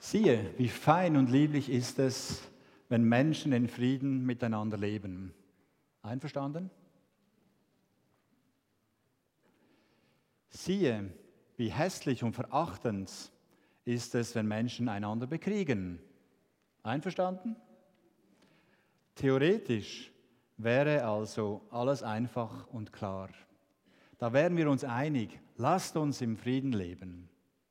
Siehe, wie fein und lieblich ist es, wenn Menschen in Frieden miteinander leben. Einverstanden? Siehe, wie hässlich und verachtend ist es, wenn Menschen einander bekriegen. Einverstanden? Theoretisch wäre also alles einfach und klar. Da wären wir uns einig, lasst uns im Frieden leben.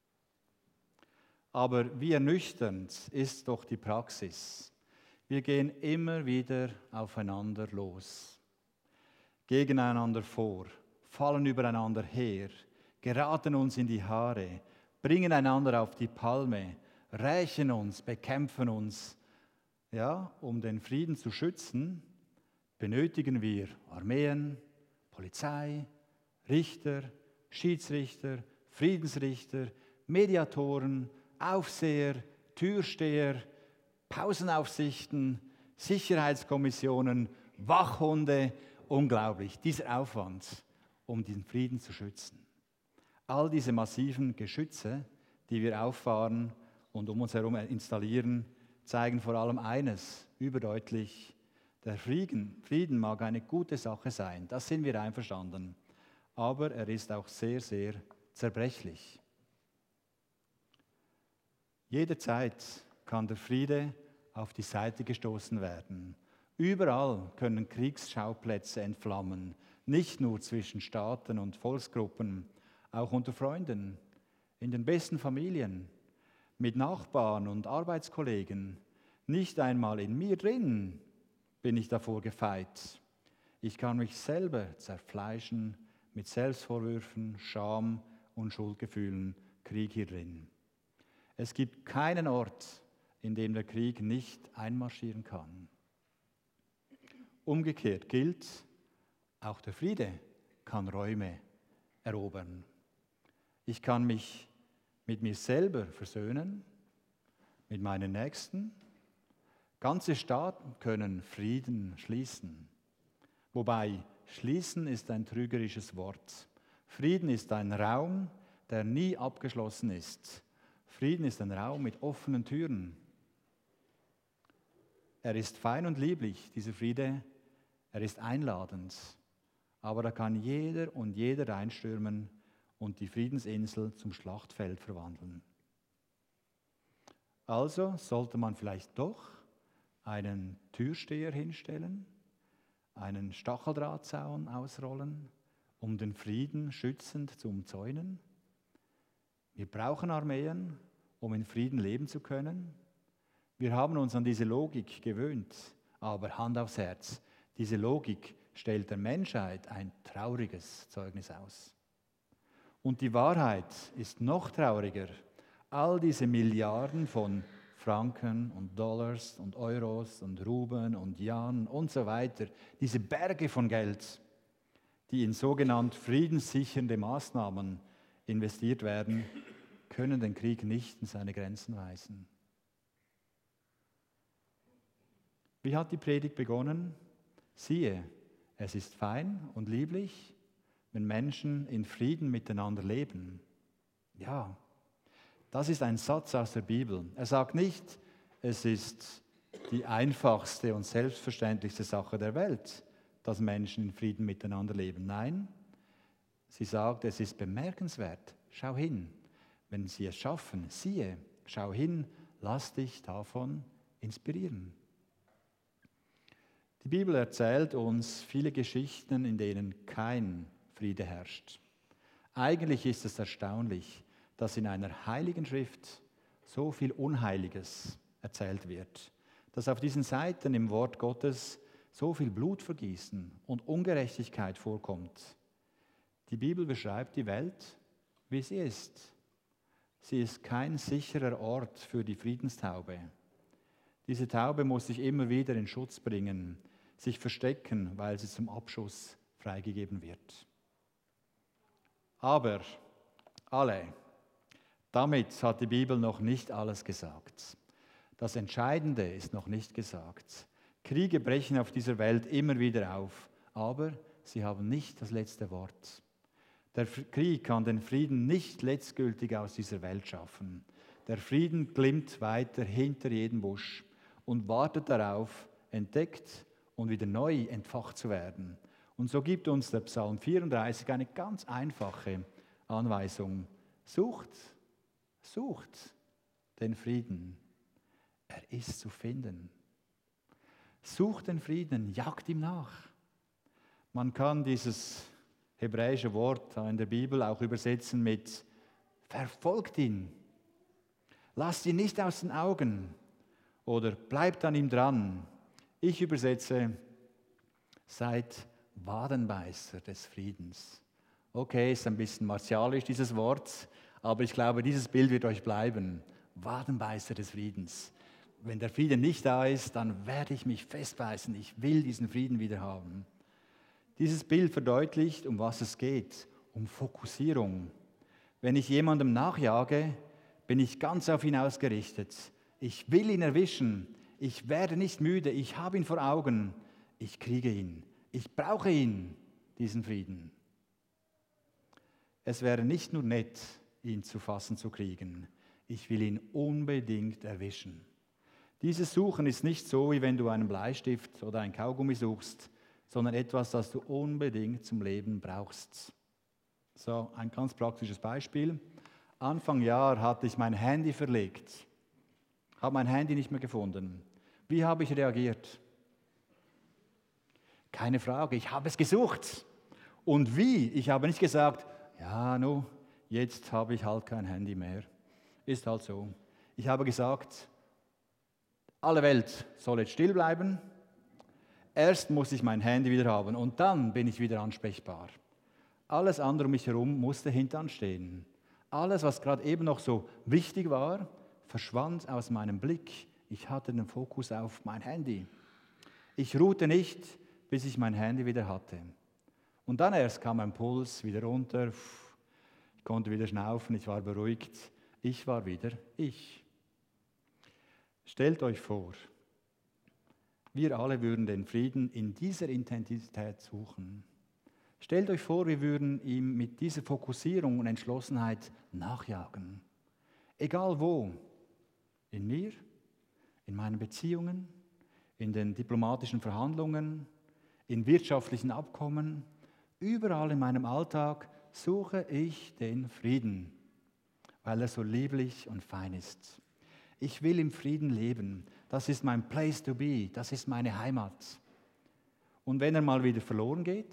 Aber wie ernüchternd ist doch die Praxis. Wir gehen immer wieder aufeinander los, gegeneinander vor, fallen übereinander her, geraten uns in die Haare, bringen einander auf die Palme, rächen uns, bekämpfen uns. Ja, um den Frieden zu schützen, benötigen wir Armeen, Polizei, Richter, Schiedsrichter, Friedensrichter, Mediatoren, Aufseher, Türsteher, Pausenaufsichten, Sicherheitskommissionen, Wachhunde. Unglaublich, dieser Aufwand, um den Frieden zu schützen. All diese massiven Geschütze, die wir auffahren und um uns herum installieren, zeigen vor allem eines überdeutlich: Der Frieden mag eine gute Sache sein, das sind wir einverstanden, aber er ist auch sehr, sehr zerbrechlich. Jederzeit kann der Friede auf die Seite gestoßen werden. Überall können Kriegsschauplätze entflammen, nicht nur zwischen Staaten und Volksgruppen, auch unter Freunden, in den besten Familien, mit Nachbarn und Arbeitskollegen. Nicht einmal in mir drin bin ich davor gefeit. Ich kann mich selber zerfleischen mit Selbstvorwürfen, Scham und Schuldgefühlen, Krieg hier drin. Es gibt keinen Ort, in dem der Krieg nicht einmarschieren kann. Umgekehrt gilt, auch der Friede kann Räume erobern. Ich kann mich mit mir selber versöhnen, mit meinen Nächsten. Ganze Staaten können Frieden schließen. Wobei, schließen ist ein trügerisches Wort. Frieden ist ein Raum, der nie abgeschlossen ist. Frieden ist ein Raum mit offenen Türen. Er ist fein und lieblich, dieser Friede. Er ist einladend. Aber da kann jeder und jeder reinstürmen und die Friedensinsel zum Schlachtfeld verwandeln. Also sollte man vielleicht doch einen Türsteher hinstellen, einen Stacheldrahtzaun ausrollen, um den Frieden schützend zu umzäunen. Wir brauchen Armeen, um in Frieden leben zu können. Wir haben uns an diese Logik gewöhnt, aber Hand aufs Herz, diese Logik stellt der Menschheit ein trauriges Zeugnis aus. Und die Wahrheit ist noch trauriger. All diese Milliarden von Franken und Dollars und Euros und Ruben und Yen und so weiter, diese Berge von Geld, die in sogenannt friedenssichernde Maßnahmen investiert werden, können den Krieg nicht in seine Grenzen weisen. Wie hat die Predigt begonnen? Siehe, es ist fein und lieblich, wenn Menschen in Frieden miteinander leben. Ja, das ist ein Satz aus der Bibel. Er sagt nicht, es ist die einfachste und selbstverständlichste Sache der Welt, dass Menschen in Frieden miteinander leben. Nein, sie sagt, es ist bemerkenswert. Schau hin, wenn sie es schaffen, siehe, schau hin, lass dich davon inspirieren. Die Bibel erzählt uns viele Geschichten, in denen kein Friede herrscht. Eigentlich ist es erstaunlich, dass in einer heiligen Schrift so viel Unheiliges erzählt wird, dass auf diesen Seiten im Wort Gottes so viel Blutvergießen und Ungerechtigkeit vorkommt. Die Bibel beschreibt die Welt, wie sie ist. Sie ist kein sicherer Ort für die Friedenstaube. Diese Taube muss sich immer wieder in Schutz bringen, sich verstecken, weil sie zum Abschuss freigegeben wird. Aber damit hat die Bibel noch nicht alles gesagt. Das Entscheidende ist noch nicht gesagt. Kriege brechen auf dieser Welt immer wieder auf, aber sie haben nicht das letzte Wort. Der Krieg kann den Frieden nicht letztgültig aus dieser Welt schaffen. Der Frieden glimmt weiter hinter jedem Busch und wartet darauf, entdeckt und wieder neu entfacht zu werden. Und so gibt uns der Psalm 34 eine ganz einfache Anweisung. Sucht den Frieden. Er ist zu finden. Sucht den Frieden, jagt ihm nach. Man kann dieses hebräische Wort in der Bibel auch übersetzen mit verfolgt ihn. Lasst ihn nicht aus den Augen oder bleibt an ihm dran. Ich übersetze, seid Wadenbeißer des Friedens. Okay, ist ein bisschen martialisch dieses Wort, aber ich glaube, dieses Bild wird euch bleiben. Wadenbeißer des Friedens. Wenn der Frieden nicht da ist, dann werde ich mich festbeißen. Ich will diesen Frieden wieder haben. Dieses Bild verdeutlicht, um was es geht, um Fokussierung. Wenn ich jemandem nachjage, bin ich ganz auf ihn ausgerichtet. Ich will ihn erwischen. Ich werde nicht müde. Ich habe ihn vor Augen. Ich kriege ihn. Ich brauche ihn, diesen Frieden. Es wäre nicht nur nett, ihn zu fassen zu kriegen. Ich will ihn unbedingt erwischen. Dieses Suchen ist nicht so, wie wenn du einen Bleistift oder ein Kaugummi suchst, sondern etwas, das du unbedingt zum Leben brauchst. So, ein ganz praktisches Beispiel. Anfang Jahr hatte ich mein Handy verlegt, habe mein Handy nicht mehr gefunden. Wie habe ich reagiert? Keine Frage, ich habe es gesucht. Und wie? Ich habe nicht gesagt, ja, jetzt habe ich halt kein Handy mehr. Ist halt so. Ich habe gesagt, alle Welt soll jetzt still bleiben. Erst muss ich mein Handy wieder haben und dann bin ich wieder ansprechbar. Alles andere um mich herum musste hintanstehen. Alles, was gerade eben noch so wichtig war, verschwand aus meinem Blick. Ich hatte den Fokus auf mein Handy. Ich ruhte nicht, bis ich mein Handy wieder hatte. Und dann erst kam mein Puls wieder runter. Ich konnte wieder schnaufen, ich war beruhigt. Ich war wieder ich. Stellt euch vor, wir alle würden den Frieden in dieser Intensität suchen. Stellt euch vor, wir würden ihm mit dieser Fokussierung und Entschlossenheit nachjagen. Egal wo, in mir, in meinen Beziehungen, in den diplomatischen Verhandlungen, in wirtschaftlichen Abkommen, überall in meinem Alltag suche ich den Frieden, weil er so lieblich und fein ist. Ich will im Frieden leben. Das ist mein Place to be. Das ist meine Heimat. Und wenn er mal wieder verloren geht,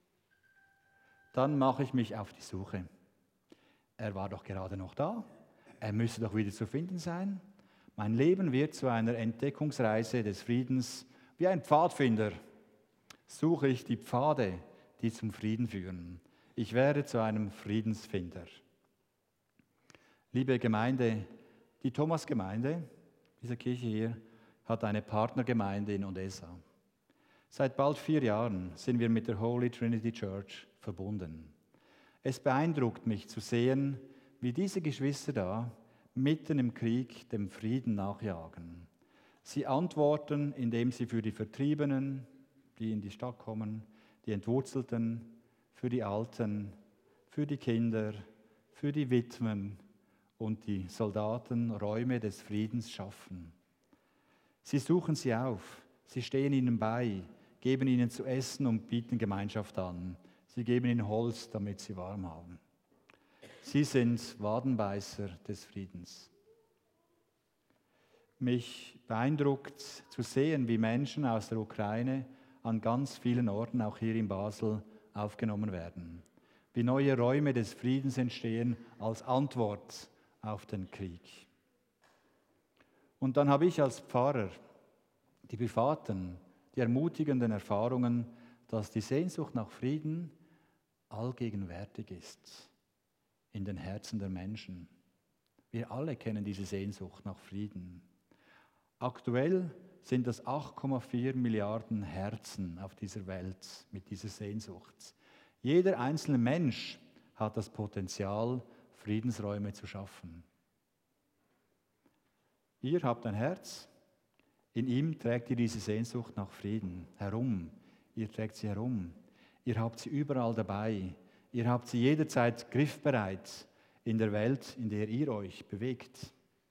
dann mache ich mich auf die Suche. Er war doch gerade noch da. Er müsste doch wieder zu finden sein. Mein Leben wird zu einer Entdeckungsreise des Friedens. Wie ein Pfadfinder suche ich die Pfade, die zum Frieden führen. Ich werde zu einem Friedensfinder. Liebe Gemeinde, die Thomas-Gemeinde, diese Kirche hier, hat eine Partnergemeinde in Odessa. Seit bald 4 Jahren sind wir mit der Holy Trinity Church verbunden. Es beeindruckt mich zu sehen, wie diese Geschwister da mitten im Krieg dem Frieden nachjagen. Sie antworten, indem sie für die Vertriebenen, die in die Stadt kommen, die Entwurzelten, für die Alten, für die Kinder, für die Witwen und die Soldaten Räume des Friedens schaffen. Sie suchen sie auf, sie stehen ihnen bei, geben ihnen zu essen und bieten Gemeinschaft an. Sie geben ihnen Holz, damit sie warm haben. Sie sind Wadenbeißer des Friedens. Mich beeindruckt zu sehen, wie Menschen aus der Ukraine an ganz vielen Orten, auch hier in Basel, aufgenommen werden. Wie neue Räume des Friedens entstehen als Antwort auf den Krieg. Und dann habe ich als Pfarrer die privaten, die ermutigenden Erfahrungen, dass die Sehnsucht nach Frieden allgegenwärtig ist in den Herzen der Menschen. Wir alle kennen diese Sehnsucht nach Frieden. Aktuell sind es 8,4 Milliarden Herzen auf dieser Welt mit dieser Sehnsucht. Jeder einzelne Mensch hat das Potenzial, Friedensräume zu schaffen. Ihr habt ein Herz, in ihm trägt ihr diese Sehnsucht nach Frieden herum. Ihr trägt sie herum. Ihr habt sie überall dabei. Ihr habt sie jederzeit griffbereit in der Welt, in der ihr euch bewegt.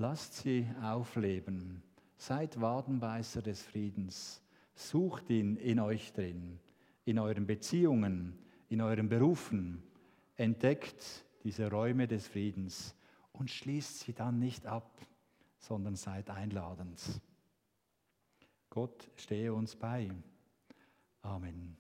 Lasst sie aufleben. Seid Wadenbeißer des Friedens. Sucht ihn in euch drin, in euren Beziehungen, in euren Berufen. Entdeckt diese Räume des Friedens und schließt sie dann nicht ab, sondern seid einladend. Gott stehe uns bei. Amen.